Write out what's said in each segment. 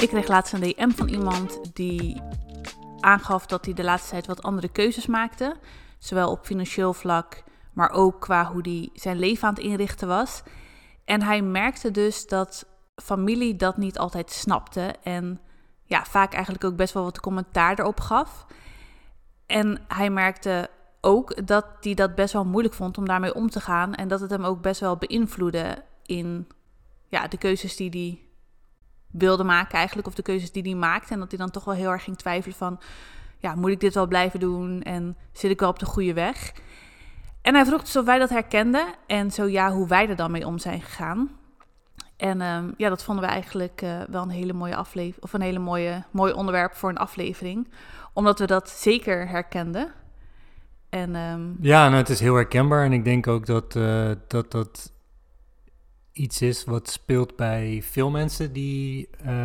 Ik kreeg laatst een DM van iemand die aangaf dat hij de laatste tijd wat andere keuzes maakte. Zowel op financieel vlak, maar ook qua hoe hij zijn leven aan het inrichten was. En hij merkte dus dat familie dat niet altijd snapte. En ja, vaak eigenlijk ook best wel wat commentaar erop gaf. En hij merkte ook dat hij dat best wel moeilijk vond om daarmee om te gaan. En dat het hem ook best wel beïnvloedde in de keuzes die hij wilde maken eigenlijk. Of de keuzes die hij maakte. En dat hij dan toch wel heel erg ging twijfelen van, ja, moet ik dit wel blijven doen? En zit ik wel op de goede weg? En hij vroeg dus of wij dat herkenden. En zo ja, hoe wij er dan mee om zijn gegaan. En dat vonden we eigenlijk wel een hele mooie aflevering. Of een hele mooi onderwerp voor een aflevering. Omdat we dat zeker herkenden. En, het is heel herkenbaar. En ik denk ook dat iets is wat speelt bij veel mensen die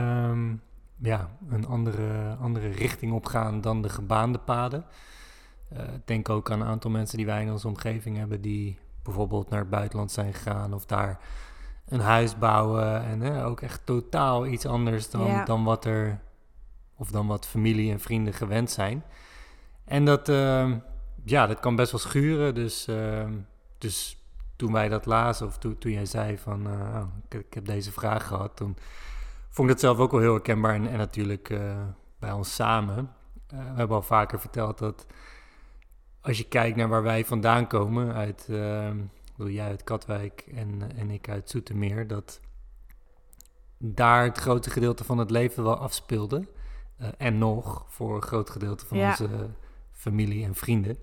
een andere richting opgaan dan de gebaande paden. Denk ook aan een aantal mensen die wij in onze omgeving hebben die bijvoorbeeld naar het buitenland zijn gegaan of daar een huis bouwen en ook echt totaal iets anders dan wat familie en vrienden gewend zijn. En dat kan best wel schuren. Dus toen wij dat lazen of toen jij zei van ik heb deze vraag gehad, toen vond ik dat zelf ook wel heel herkenbaar en natuurlijk bij ons samen. We hebben al vaker verteld dat als je kijkt naar waar wij vandaan komen, jij uit Katwijk en ik uit Zoetermeer, dat daar het grote gedeelte van het leven wel afspeelde. En nog voor een groot gedeelte van onze familie en vrienden.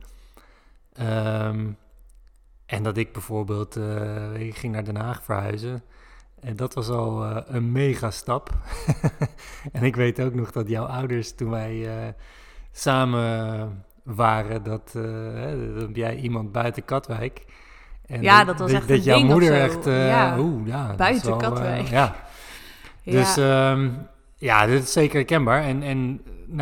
En dat ik bijvoorbeeld, ik ging naar Den Haag verhuizen. En dat was al een mega stap. En ik weet ook nog dat jouw ouders, toen wij samen waren, dat jij iemand buiten Katwijk. En dat was echt dat een jouw ding moeder of zo. echt, buiten wel, Katwijk. Dus dit is zeker herkenbaar. En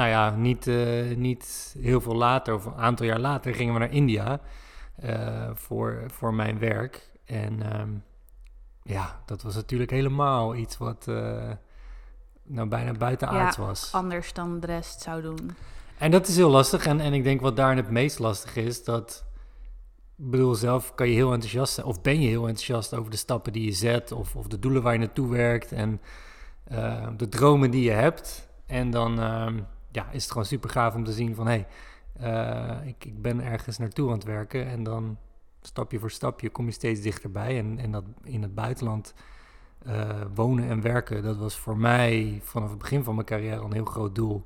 niet heel veel later, of een aantal jaar later, gingen we naar India voor mijn werk. En dat was natuurlijk helemaal iets wat bijna buitenaards was. Anders dan de rest zou doen. En dat is heel lastig. En ik denk wat daar het meest lastig is, zelf kan je heel enthousiast zijn, of ben je heel enthousiast over de stappen die je zet, of de doelen waar je naartoe werkt en de dromen die je hebt. En dan is het gewoon super gaaf om te zien van, ik ben ergens naartoe aan het werken en dan stapje voor stapje kom je steeds dichterbij. En dat in het buitenland wonen en werken, dat was voor mij vanaf het begin van mijn carrière al een heel groot doel.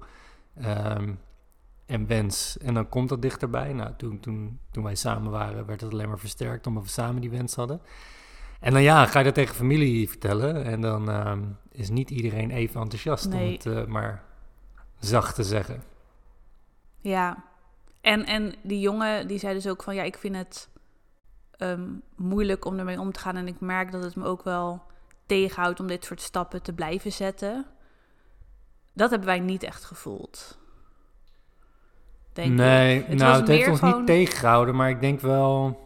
En wens. En dan komt dat dichterbij. Nou, toen wij samen waren, werd het alleen maar versterkt omdat we samen die wens hadden. En dan ga je dat tegen familie vertellen. En dan is niet iedereen even enthousiast om het maar zacht te zeggen. Ja. En die jongen die zei dus ook van, ik vind het moeilijk om ermee om te gaan. En ik merk dat het me ook wel tegenhoudt om dit soort stappen te blijven zetten. Dat hebben wij niet echt gevoeld. Nee, het heeft ons niet tegengehouden, maar ik denk wel.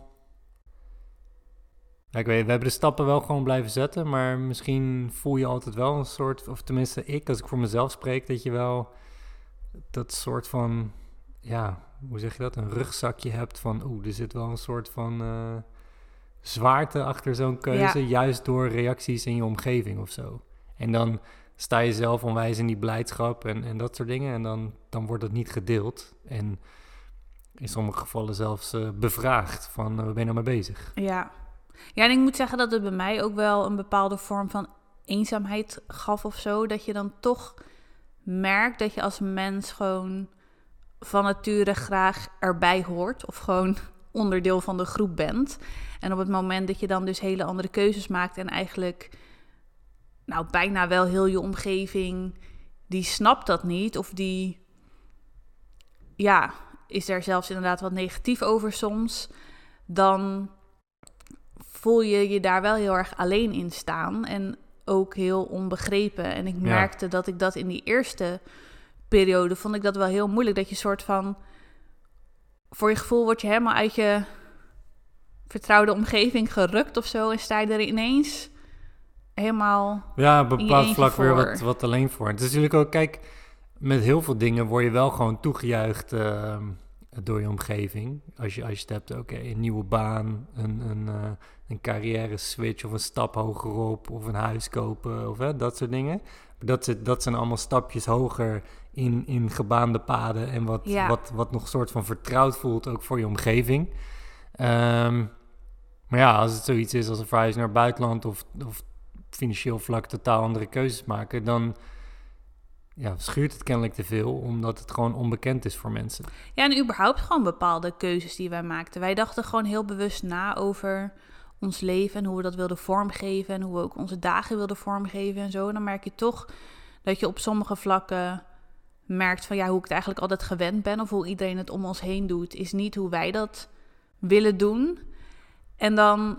Ik weet, we hebben de stappen wel gewoon blijven zetten, maar misschien voel je altijd wel een soort, of tenminste als ik voor mezelf spreek, dat je wel dat soort van, hoe zeg je dat, een rugzakje hebt van, er zit wel een soort van zwaarte achter zo'n keuze, juist door reacties in je omgeving of zo. En dan sta je zelf onwijs in die blijdschap en dat soort dingen. En dan wordt het niet gedeeld. En in sommige gevallen zelfs bevraagd van, waar ben je nou mee bezig? Ja, en ik moet zeggen dat het bij mij ook wel een bepaalde vorm van eenzaamheid gaf of zo. Dat je dan toch merkt dat je als mens gewoon van nature graag erbij hoort. Of gewoon onderdeel van de groep bent. En op het moment dat je dan dus hele andere keuzes maakt en eigenlijk bijna wel heel je omgeving, die snapt dat niet. Of die, is er zelfs inderdaad wat negatief over soms. Dan voel je je daar wel heel erg alleen in staan. En ook heel onbegrepen. En ik merkte dat ik dat in die eerste periode, vond ik dat wel heel moeilijk. Dat je soort van, voor je gevoel word je helemaal uit je vertrouwde omgeving gerukt of zo. En sta je er ineens helemaal Ja, op een in je bepaald eentje vlak weer voor. wat alleen voor. Het is natuurlijk ook, kijk, met heel veel dingen word je wel gewoon toegejuicht door je omgeving. Als je het hebt, oké, een nieuwe baan, een carrière switch of een stap hogerop of een huis kopen of dat soort dingen. Dat zijn allemaal stapjes hoger in gebaande paden en wat nog soort van vertrouwd voelt ook voor je omgeving. Maar ja, als het zoiets is als een verhuis naar het buitenland of financieel vlak totaal andere keuzes maken, dan schuurt het kennelijk te veel, omdat het gewoon onbekend is voor mensen. Ja, en überhaupt gewoon bepaalde keuzes die wij maakten. Wij dachten gewoon heel bewust na over ons leven en hoe we dat wilden vormgeven en hoe we ook onze dagen wilden vormgeven en zo. En dan merk je toch dat je op sommige vlakken merkt van hoe ik het eigenlijk altijd gewend ben of hoe iedereen het om ons heen doet, is niet hoe wij dat willen doen. En dan,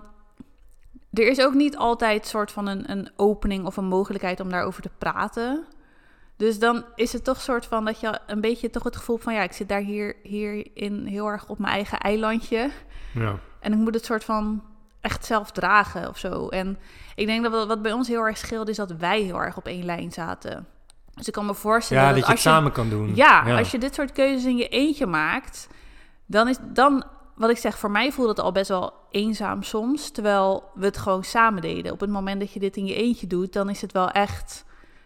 er is ook niet altijd soort van een opening of een mogelijkheid om daarover te praten. Dus dan is het toch soort van dat je een beetje toch het gevoel van ik zit daar hierin heel erg op mijn eigen eilandje. Ja. En ik moet het soort van echt zelf dragen of zo. En ik denk dat wat bij ons heel erg scheelde is dat wij heel erg op één lijn zaten. Dus ik kan me voorstellen dat je het samen kan doen. Ja, als je dit soort keuzes in je eentje maakt, dan wat ik zeg, voor mij voelde het al best wel eenzaam soms, terwijl we het gewoon samen deden. Op het moment dat je dit in je eentje doet, dan is het wel echt,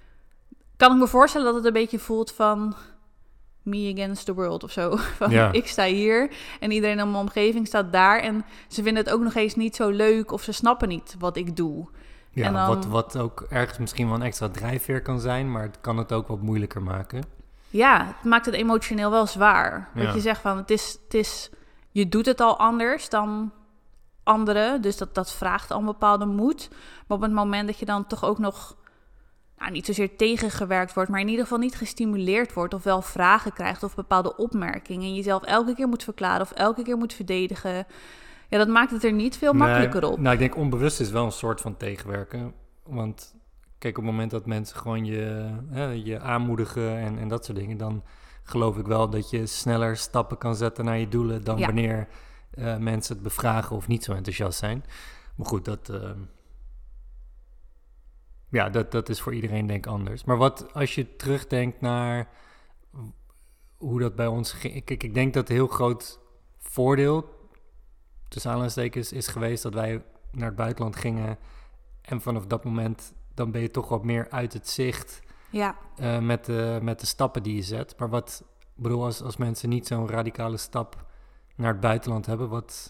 kan ik me voorstellen dat het een beetje voelt van me against the world of zo. Van, ik sta hier en iedereen in mijn omgeving staat daar en ze vinden het ook nog eens niet zo leuk of ze snappen niet wat ik doe. Ja, en dan, wat ook ergens misschien wel een extra drijfveer kan zijn, maar het kan het ook wat moeilijker maken. Ja, het maakt het emotioneel wel zwaar. Dat je zegt van, het is, je doet het al anders dan anderen, dus dat vraagt al een bepaalde moed. Maar op het moment dat je dan toch ook nog niet zozeer tegengewerkt wordt, maar in ieder geval niet gestimuleerd wordt of wel vragen krijgt of bepaalde opmerkingen en jezelf elke keer moet verklaren of elke keer moet verdedigen, dat maakt het er niet veel makkelijker op. Nou, ik denk onbewust is wel een soort van tegenwerken, want kijk, op het moment dat mensen gewoon je aanmoedigen en dat soort dingen, dan geloof ik wel dat je sneller stappen kan zetten naar je doelen dan wanneer mensen het bevragen of niet zo enthousiast zijn. Maar goed, dat is voor iedereen denk ik anders. Maar wat als je terugdenkt naar hoe dat bij ons ging. Kijk, ik denk dat een heel groot voordeel tussen aanhalingstekens is geweest dat wij naar het buitenland gingen. En vanaf dat moment dan ben je toch wat meer uit het zicht met de stappen die je zet. Maar als mensen niet zo'n radicale stap naar het buitenland hebben,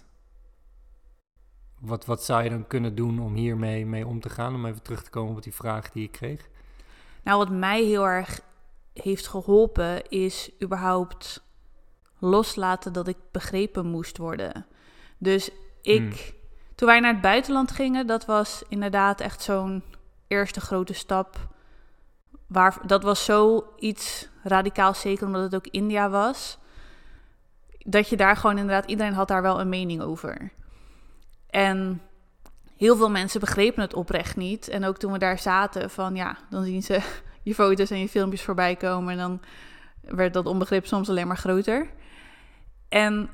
wat zou je dan kunnen doen om hiermee mee om te gaan? Om even terug te komen op die vraag die ik kreeg. Nou, wat mij heel erg heeft geholpen is überhaupt loslaten dat ik begrepen moest worden. Dus toen wij naar het buitenland gingen, dat was inderdaad echt zo'n eerste grote stap. Dat was zoiets radicaals, zeker omdat het ook India was. Dat je daar gewoon inderdaad, iedereen had daar wel een mening over. En heel veel mensen begrepen het oprecht niet. En ook toen we daar zaten van dan zien ze je foto's en je filmpjes voorbij komen. En dan werd dat onbegrip soms alleen maar groter. En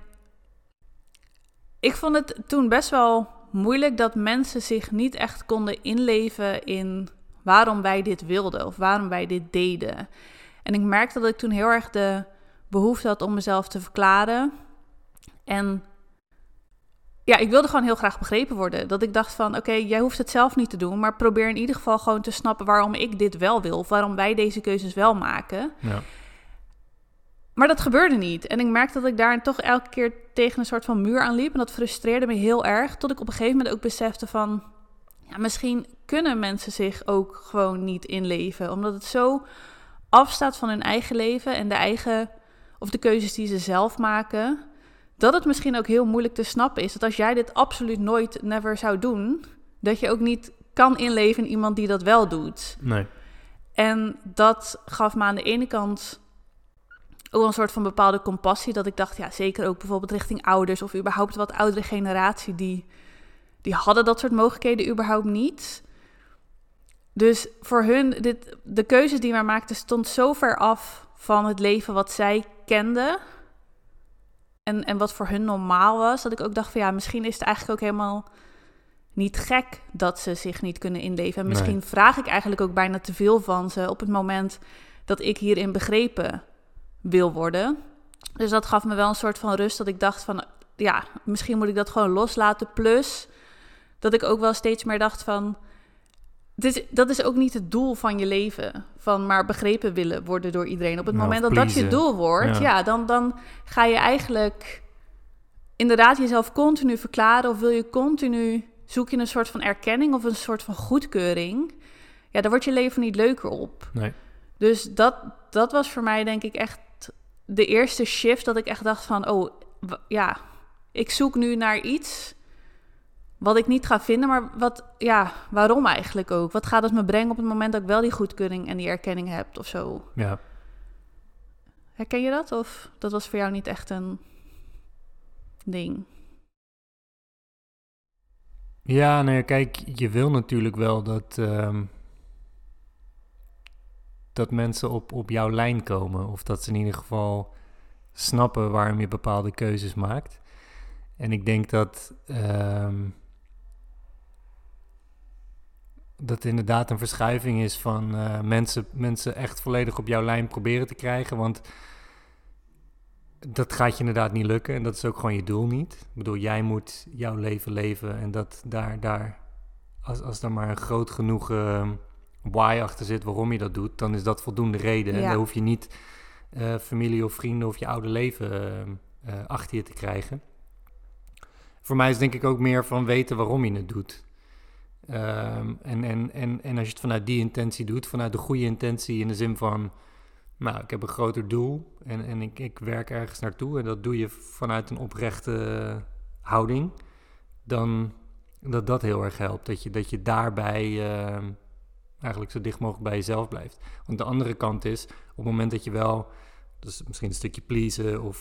ik vond het toen best wel moeilijk dat mensen zich niet echt konden inleven in waarom wij dit wilden of waarom wij dit deden. En ik merkte dat ik toen heel erg de behoefte had om mezelf te verklaren. En ik wilde gewoon heel graag begrepen worden. Dat ik dacht van, oké, jij hoeft het zelf niet te doen, maar probeer in ieder geval gewoon te snappen waarom ik dit wel wil of waarom wij deze keuzes wel maken. Ja. Maar dat gebeurde niet. En ik merkte dat ik daar toch elke keer tegen een soort van muur aan liep. En dat frustreerde me heel erg. Tot ik op een gegeven moment ook besefte van, misschien kunnen mensen zich ook gewoon niet inleven. Omdat het zo afstaat van hun eigen leven en de keuzes die ze zelf maken, dat het misschien ook heel moeilijk te snappen is dat als jij dit absoluut never zou doen, dat je ook niet kan inleven in iemand die dat wel doet. Nee. En dat gaf me aan de ene kant ook een soort van bepaalde compassie, dat ik dacht, zeker ook bijvoorbeeld richting ouders of überhaupt wat oudere generatie, die hadden dat soort mogelijkheden überhaupt niet. Dus voor hun, de keuzes die wij maakten, stond zo ver af van het leven wat zij kenden en wat voor hun normaal was, dat ik ook dacht van misschien is het eigenlijk ook helemaal niet gek dat ze zich niet kunnen inleven. En misschien vraag ik eigenlijk ook bijna te veel van ze op het moment dat ik hierin begrepen wil worden. Dus dat gaf me wel een soort van rust dat ik dacht van, ja, misschien moet ik dat gewoon loslaten. Plus dat ik ook wel steeds meer dacht van, dat is ook niet het doel van je leven. Van maar begrepen willen worden door iedereen. Op het moment dat dat je doel wordt, dan ga je eigenlijk inderdaad jezelf continu verklaren. Of wil je continu, zoek je een soort van erkenning of een soort van goedkeuring. Ja, daar wordt je leven niet leuker op. Nee. Dus dat was voor mij denk ik echt de eerste shift dat ik echt dacht van, ik zoek nu naar iets wat ik niet ga vinden, maar waarom eigenlijk ook? Wat gaat het me brengen op het moment dat ik wel die goedkeuring en die erkenning heb of zo? Ja. Herken je dat? Of dat was voor jou niet echt een ding? Ja, nee, kijk, je wil natuurlijk wel dat mensen op jouw lijn komen. Of dat ze in ieder geval snappen waarom je bepaalde keuzes maakt. En ik denk dat dat inderdaad een verschuiving is van mensen echt volledig op jouw lijn proberen te krijgen. Want dat gaat je inderdaad niet lukken. En dat is ook gewoon je doel niet. Ik bedoel, jij moet jouw leven leven. En dat daar als daar maar een groot genoeg why achter zit waarom je dat doet, dan is dat voldoende reden. Ja. En dan hoef je niet familie of vrienden of je oude leven achter je te krijgen. Voor mij is denk ik ook meer van weten waarom je het doet. En als je het vanuit die intentie doet, vanuit de goede intentie in de zin van, nou, ik heb een groter doel en ik werk ergens naartoe en dat doe je vanuit een oprechte houding, dan dat heel erg helpt. Dat je daarbij eigenlijk zo dicht mogelijk bij jezelf blijft. Want de andere kant is, op het moment dat je wel, dus misschien een stukje pleasen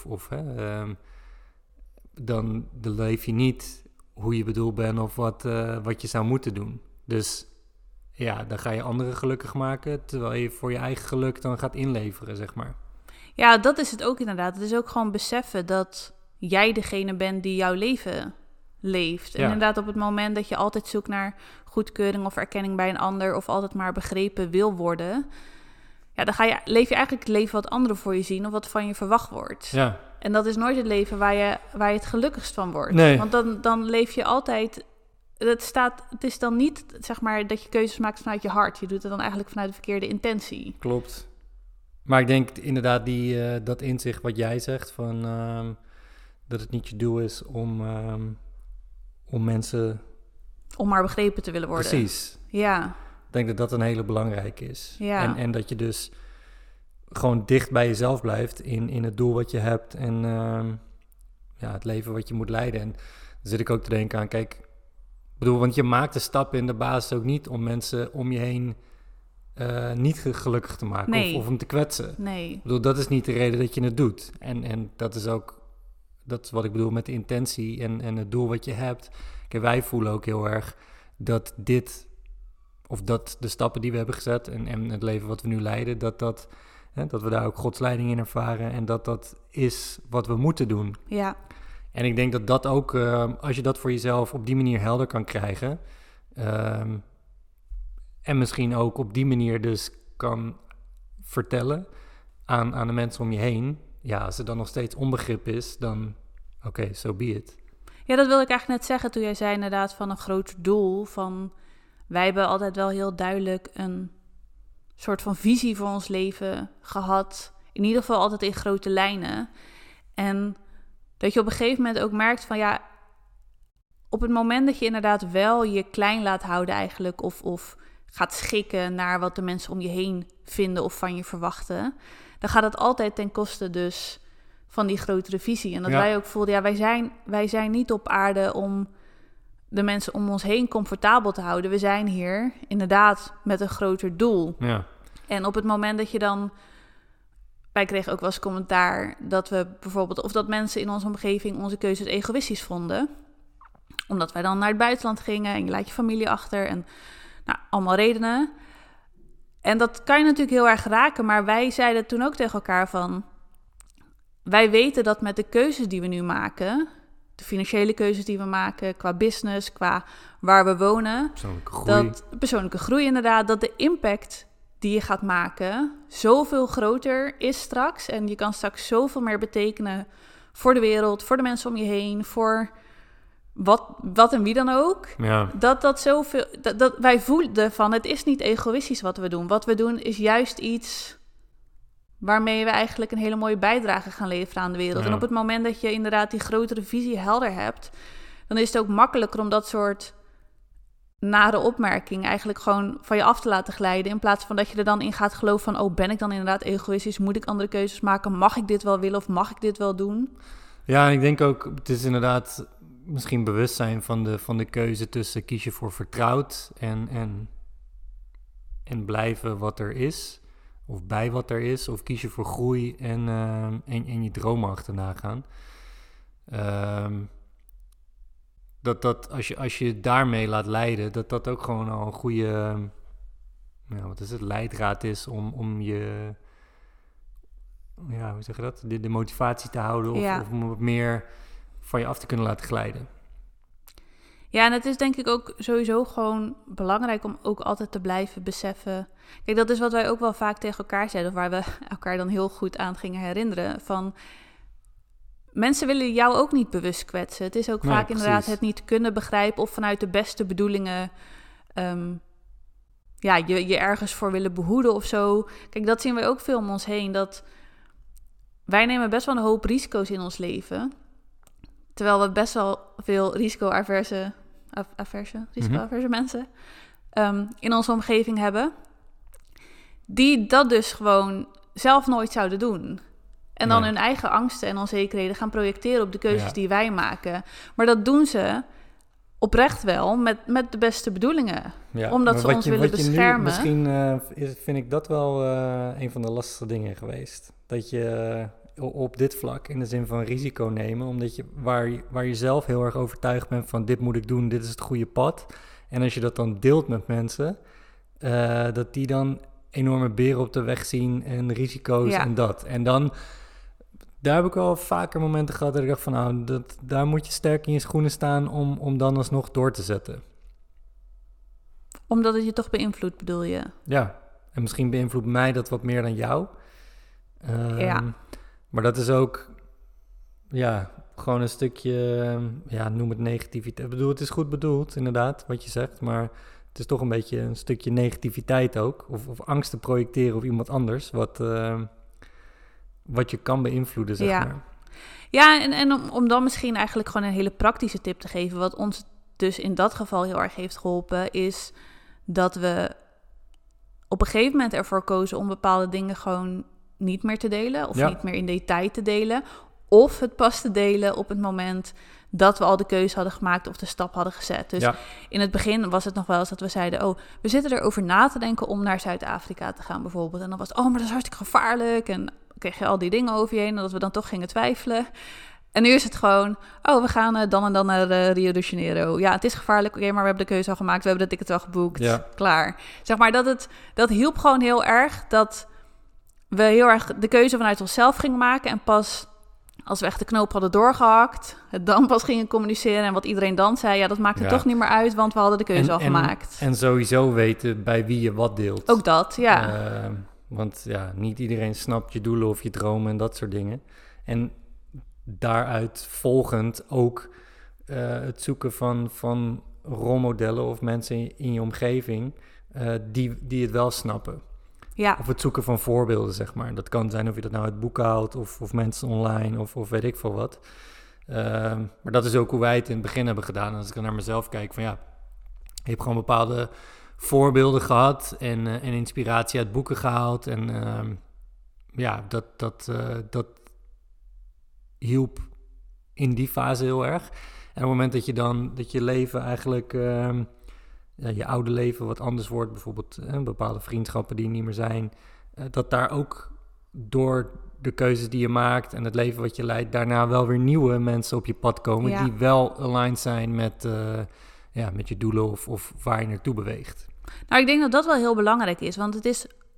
dan leef je niet hoe je bedoeld bent of wat je zou moeten doen. Dus ja, dan ga je anderen gelukkig maken, terwijl je voor je eigen geluk dan gaat inleveren, zeg maar. Ja, dat is het ook inderdaad. Het is ook gewoon beseffen dat jij degene bent die jouw leven leeft. En inderdaad op het moment dat je altijd zoekt naar goedkeuring of erkenning bij een ander of altijd maar begrepen wil worden, ja, dan leef je eigenlijk het leven wat anderen voor je zien of wat van je verwacht wordt. Ja. En dat is nooit het leven waar je het gelukkigst van wordt. Nee. Want dan leef je altijd. Het is dan niet, zeg maar, dat je keuzes maakt vanuit je hart. Je doet het dan eigenlijk vanuit de verkeerde intentie. Klopt. Maar ik denk inderdaad dat inzicht wat jij zegt, van dat het niet je doel is om mensen... Om maar begrepen te willen worden. Precies. Ja. Ik denk dat dat een hele belangrijke is. Ja. En dat je dus gewoon dicht bij jezelf blijft in het doel wat je hebt en het leven wat je moet leiden. En dan zit ik ook te denken aan, kijk, ik bedoel, want je maakt de stappen in de basis ook niet om mensen om je heen niet gelukkig te maken of om te kwetsen. Nee. Ik bedoel, dat is niet de reden dat je het doet. En dat is ook, dat is wat ik bedoel met de intentie en het doel wat je hebt. Kijk, wij voelen ook heel erg dat dat de stappen die we hebben gezet en het leven wat we nu leiden, dat we daar ook Gods leiding in ervaren en dat is wat we moeten doen. Ja. En ik denk dat ook, als je dat voor jezelf op die manier helder kan krijgen, en misschien ook op die manier dus kan vertellen aan de mensen om je heen, ja, als er dan nog steeds onbegrip is, dan oké, so be it. Ja, dat wilde ik eigenlijk net zeggen toen jij zei inderdaad van een groot doel, van wij hebben altijd wel heel duidelijk een soort van visie voor ons leven gehad. In ieder geval altijd in grote lijnen. En dat je op een gegeven moment ook merkt van ja, op het moment dat je inderdaad wel je klein laat houden eigenlijk, of gaat schikken naar wat de mensen om je heen vinden of van je verwachten, dan gaat het altijd ten koste dus van die grotere visie. En dat wij ook voelden, ja, wij zijn niet op aarde om de mensen om ons heen comfortabel te houden. We zijn hier inderdaad met een groter doel. Ja. En op het moment dat je dan... Wij kregen ook wel eens commentaar dat we bijvoorbeeld, of dat mensen in onze omgeving onze keuzes egoïstisch vonden. Omdat wij dan naar het buitenland gingen en je laat je familie achter en allemaal redenen. En dat kan je natuurlijk heel erg raken, maar wij zeiden toen ook tegen elkaar van, wij weten dat met de keuzes die we nu maken, de financiële keuzes die we maken, qua business, qua waar we wonen. Persoonlijke groei. Persoonlijke groei inderdaad, dat de impact die je gaat maken zoveel groter is straks. En je kan straks zoveel meer betekenen voor de wereld, voor de mensen om je heen, voor wat en wie dan ook. Ja. Dat zoveel, dat wij voelen van, het is niet egoïstisch wat we doen. Wat we doen is juist iets waarmee we eigenlijk een hele mooie bijdrage gaan leveren aan de wereld. Ja. En op het moment dat je inderdaad die grotere visie helder hebt, dan is het ook makkelijker om dat soort nare opmerking eigenlijk gewoon van je af te laten glijden. In plaats van dat je er dan in gaat geloven van, ben ik dan inderdaad egoïstisch? Moet ik andere keuzes maken? Mag ik dit wel willen of mag ik dit wel doen? Ja, en ik denk ook, het is inderdaad misschien bewustzijn van de keuze tussen kies je voor vertrouwd en blijven wat er is, of bij wat er is, of kies je voor groei en je dromen achterna gaan. Dat als je daarmee laat leiden, dat ook gewoon al een goede, leidraad is om je, hoe zeg je dat, de motivatie te houden of om wat meer van je af te kunnen laten glijden. Ja, en het is denk ik ook sowieso gewoon belangrijk om ook altijd te blijven beseffen. Kijk, dat is wat wij ook wel vaak tegen elkaar zeiden, of waar we elkaar dan heel goed aan gingen herinneren. Van, mensen willen jou ook niet bewust kwetsen. Het is ook vaak inderdaad het niet kunnen begrijpen of vanuit de beste bedoelingen je ergens voor willen behoeden of zo. Kijk, dat zien wij ook veel om ons heen. Dat wij nemen best wel een hoop risico's in ons leven. Terwijl we best wel veel risico-averse mensen in onze omgeving hebben. Die dat dus gewoon zelf nooit zouden doen. En dan hun eigen angsten en onzekerheden gaan projecteren op de keuzes die wij maken. Maar dat doen ze oprecht wel met de beste bedoelingen. Ja, omdat ze ons willen beschermen. Misschien vind ik dat wel een van de lastigste dingen geweest. Dat je op dit vlak in de zin van risico nemen, omdat je waar je zelf heel erg overtuigd bent van dit moet ik doen, dit is het goede pad. En als je dat dan deelt met mensen, dat die dan enorme beren op de weg zien en risico's en dat. En dan, daar heb ik wel vaker momenten gehad dat ik dacht van daar moet je sterk in je schoenen staan om dan alsnog door te zetten. Omdat het je toch beïnvloedt, bedoel je? Ja, en misschien beïnvloedt mij dat wat meer dan jou. Maar dat is ook, gewoon een stukje, noem het negativiteit. Ik bedoel, het is goed bedoeld, inderdaad, wat je zegt. Maar het is toch een beetje een stukje negativiteit ook. Of angst te projecteren op iemand anders, wat je kan beïnvloeden, zeg maar. Ja, en om dan misschien eigenlijk gewoon een hele praktische tip te geven. Wat ons dus in dat geval heel erg heeft geholpen, is dat we op een gegeven moment ervoor kozen om bepaalde dingen gewoon niet meer te delen of niet meer in detail te delen. Of het pas te delen op het moment dat we al de keuze hadden gemaakt of de stap hadden gezet. Dus in het begin was het nog wel eens dat we zeiden, we zitten erover na te denken om naar Zuid-Afrika te gaan bijvoorbeeld. En dan was het, maar dat is hartstikke gevaarlijk. En dan kreeg je al die dingen over je heen en dat we dan toch gingen twijfelen. En nu is het gewoon, we gaan dan en dan naar Rio de Janeiro. Ja, het is gevaarlijk, maar we hebben de keuze al gemaakt. We hebben de ticket al geboekt, klaar. Zeg maar, dat hielp gewoon heel erg dat we heel erg de keuze vanuit onszelf gingen maken. En pas als we echt de knoop hadden doorgehakt, het dan pas gingen communiceren. En wat iedereen dan zei, dat maakte toch niet meer uit, want we hadden de keuze al gemaakt. En sowieso weten bij wie je wat deelt. Ook dat, want niet iedereen snapt je doelen of je dromen en dat soort dingen. En daaruit volgend ook het zoeken van rolmodellen of mensen in je omgeving die het wel snappen. Ja. Of het zoeken van voorbeelden, zeg maar. Dat kan zijn of je dat nou uit boeken haalt of mensen online of weet ik veel wat. Maar dat is ook hoe wij het in het begin hebben gedaan. Als ik naar mezelf kijk van je hebt gewoon bepaalde voorbeelden gehad en inspiratie uit boeken gehaald. En dat hielp in die fase heel erg. En op het moment dat je leven eigenlijk je oude leven wat anders wordt, bijvoorbeeld bepaalde vriendschappen die niet meer zijn, dat daar ook door de keuzes die je maakt en het leven wat je leidt, daarna wel weer nieuwe mensen op je pad komen die wel aligned zijn met je doelen of waar je naartoe beweegt. Nou, ik denk dat dat wel heel belangrijk is, want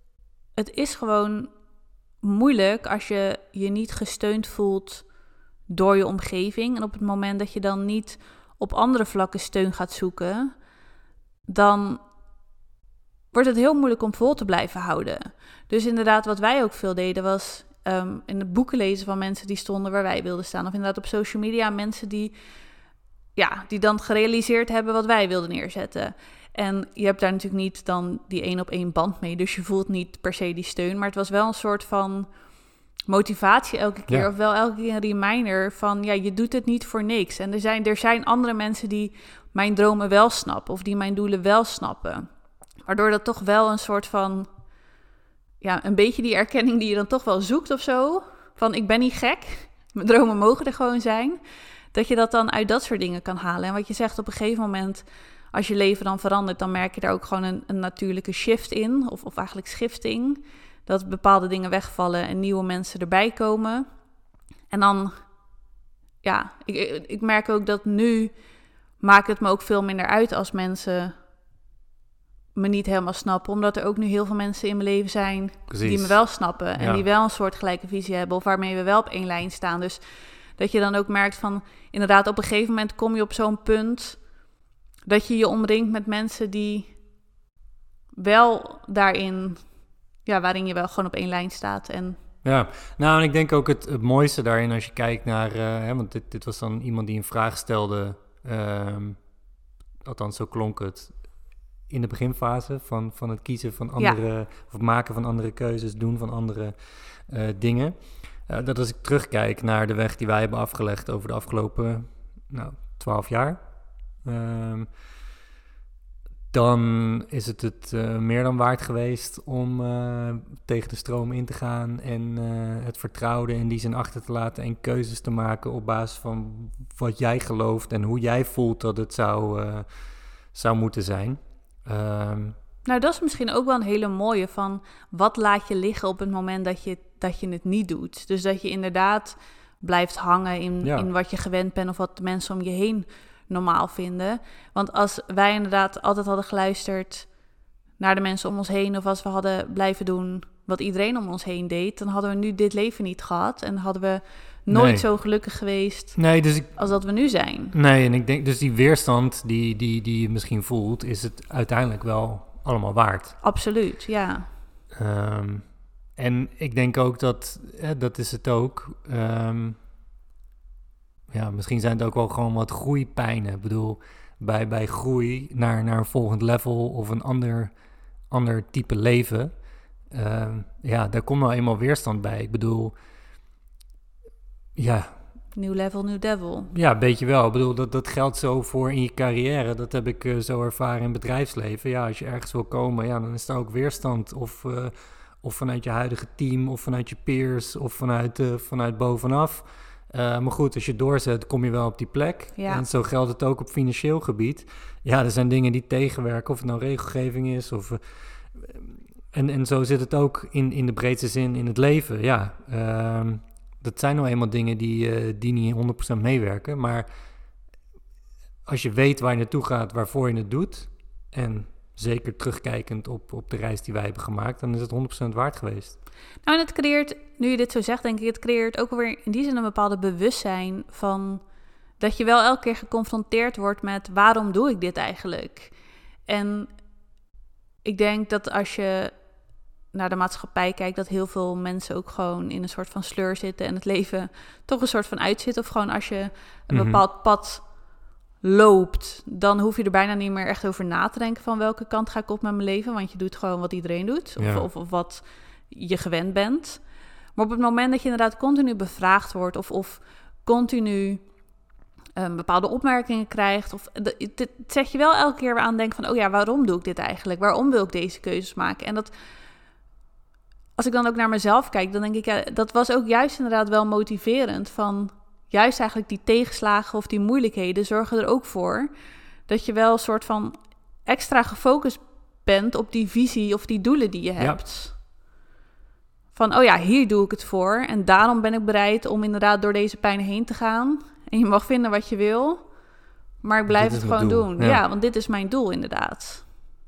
het is gewoon moeilijk als je je niet gesteund voelt door je omgeving. En op het moment dat je dan niet op andere vlakken steun gaat zoeken, dan wordt het heel moeilijk om vol te blijven houden. Dus inderdaad, wat wij ook veel deden was in de boeken lezen van mensen die stonden waar wij wilden staan. Of inderdaad op social media mensen die dan gerealiseerd hebben wat wij wilden neerzetten. En je hebt daar natuurlijk niet dan die 1-op-1 band mee. Dus je voelt niet per se die steun. Maar het was wel een soort van motivatie elke keer. Ja. Of wel elke keer een reminder van je doet het niet voor niks. En er zijn andere mensen die mijn dromen wel snappen. Of die mijn doelen wel snappen. Waardoor dat toch wel een soort van een beetje die erkenning die je dan toch wel zoekt of zo. Van ik ben niet gek. Mijn dromen mogen er gewoon zijn. Dat je dat dan uit dat soort dingen kan halen. En wat je zegt, op een gegeven moment, als je leven dan verandert, dan merk je daar ook gewoon een natuurlijke shift in. Of eigenlijk schifting. Dat bepaalde dingen wegvallen en nieuwe mensen erbij komen. En dan, ik merk ook dat nu maakt het me ook veel minder uit als mensen me niet helemaal snappen. Omdat er ook nu heel veel mensen in mijn leven zijn die me wel snappen. En die wel een soort gelijke visie hebben of waarmee we wel op één lijn staan. Dus dat je dan ook merkt van, inderdaad, op een gegeven moment kom je op zo'n punt dat je je omringt met mensen die wel daarin, waarin je wel gewoon op één lijn staat. En en ik denk ook het mooiste daarin als je kijkt naar, want dit was dan iemand die een vraag stelde, althans zo klonk het, in de beginfase van het kiezen van andere, of het maken van andere keuzes, doen van andere dingen. Dat als ik terugkijk naar de weg die wij hebben afgelegd over de afgelopen 12 jaar, dan is het meer dan waard geweest om tegen de stroom in te gaan en het vertrouwde in die zin achter te laten en keuzes te maken op basis van wat jij gelooft en hoe jij voelt dat het zou moeten zijn. Dat is misschien ook wel een hele mooie van wat laat je liggen op het moment dat je het niet doet. Dus dat je inderdaad blijft hangen in wat je gewend bent of wat de mensen om je heen normaal vinden. Want als wij inderdaad altijd hadden geluisterd naar de mensen om ons heen of als we hadden blijven doen wat iedereen om ons heen deed, dan hadden we nu dit leven niet gehad en hadden we nooit zo gelukkig geweest als dat we nu zijn. Nee, en ik denk dus die weerstand die je misschien voelt, is het uiteindelijk wel allemaal waard. Absoluut, ja. En ik denk ook dat is het ook. Misschien zijn het ook wel gewoon wat groeipijnen. Ik bedoel, bij groei naar een volgend level of een ander type leven, daar komt nou eenmaal weerstand bij. Ik bedoel, Nieuw level, nieuw devil. Ja, een beetje wel. Ik bedoel, dat geldt zo voor in je carrière. Dat heb ik zo ervaren in het bedrijfsleven. Ja, als je ergens wil komen, dan is er ook weerstand. Of vanuit je huidige team, of vanuit je peers, of vanuit bovenaf. Maar goed, als je doorzet, kom je wel op die plek. Ja. En zo geldt het ook op financieel gebied. Ja, er zijn dingen die tegenwerken, of het nou regelgeving is. En zo zit het ook in de breedste zin in het leven. Ja, dat zijn nou eenmaal dingen die niet 100% meewerken. Maar als je weet waar je naartoe gaat, waarvoor je het doet, en zeker terugkijkend op de reis die wij hebben gemaakt, dan is het 100% waard geweest. Nou, en het creëert, nu je dit zo zegt, denk ik, het creëert ook weer in die zin een bepaalde bewustzijn van dat je wel elke keer geconfronteerd wordt met waarom doe ik dit eigenlijk? En ik denk dat als je naar de maatschappij kijkt, dat heel veel mensen ook gewoon in een soort van sleur zitten en het leven toch een soort van uitzit. Of gewoon als je een bepaald pad loopt, dan hoef je er bijna niet meer echt over na te denken van welke kant ga ik op met mijn leven, want je doet gewoon wat iedereen doet of wat je gewend bent. Maar op het moment dat je inderdaad continu bevraagd wordt of continu bepaalde opmerkingen krijgt, het zet je wel elke keer weer aan denken van waarom doe ik dit eigenlijk? Waarom wil ik deze keuzes maken? En dat, als ik dan ook naar mezelf kijk, dan denk ik, dat was ook juist inderdaad wel motiverend van juist eigenlijk die tegenslagen of die moeilijkheden zorgen er ook voor dat je wel een soort van extra gefocust bent op die visie of die doelen die je hebt. Ja. Van, hier doe ik het voor en daarom ben ik bereid om inderdaad door deze pijn heen te gaan. En je mag vinden wat je wil, maar ik blijf het gewoon doen. Ja, want dit is mijn doel inderdaad.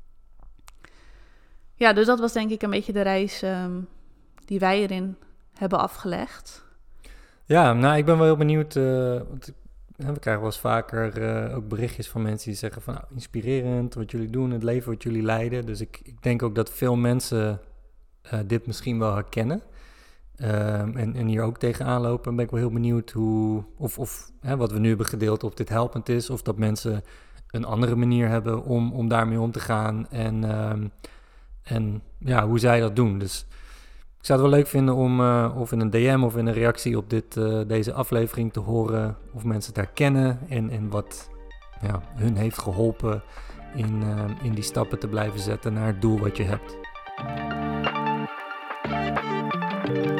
Ja, dus dat was denk ik een beetje de reis die wij erin hebben afgelegd. Ja, nou, ik ben wel heel benieuwd. Want we krijgen wel eens vaker ook berichtjes van mensen die zeggen van... Nou, inspirerend wat jullie doen, het leven wat jullie leiden. Dus ik denk ook dat veel mensen dit misschien wel herkennen. En hier ook tegenaan lopen. Ben ik wel heel benieuwd hoe... Of wat we nu hebben gedeeld, of dit helpend is. Of dat mensen een andere manier hebben om daarmee om te gaan. En ja, hoe zij dat doen. Dus... Ik zou het wel leuk vinden om of in een DM of in een reactie op deze aflevering te horen of mensen het herkennen en wat hun heeft geholpen in die stappen te blijven zetten naar het doel wat je hebt.